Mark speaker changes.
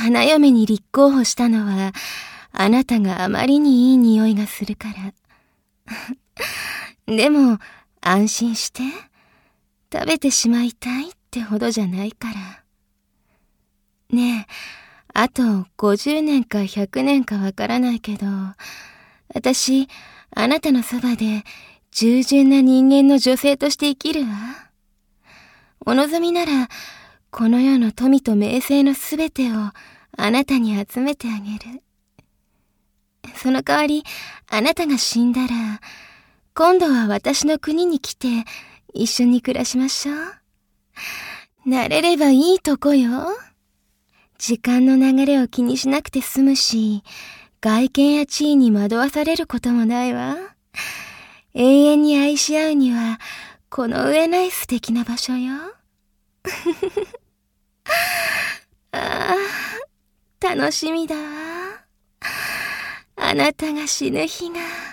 Speaker 1: 花嫁に立候補したのは、あなたがあまりにいい匂いがするから。でも、安心して。食べてしまいたいってほどじゃないから。ねえ、あと50年か100年かわからないけど、私、あなたのそばで従順な人間の女性として生きるわ。お望みなら、この世の富と名声のすべてをあなたに集めてあげる。その代わり、あなたが死んだら、今度は私の国に来て一緒に暮らしましょう。慣れればいいとこよ。時間の流れを気にしなくて済むし、外見や地位に惑わされることもないわ。永遠に愛し合うには、この上ない素敵な場所よ。ああ、楽しみだわ。あなたが死ぬ日が。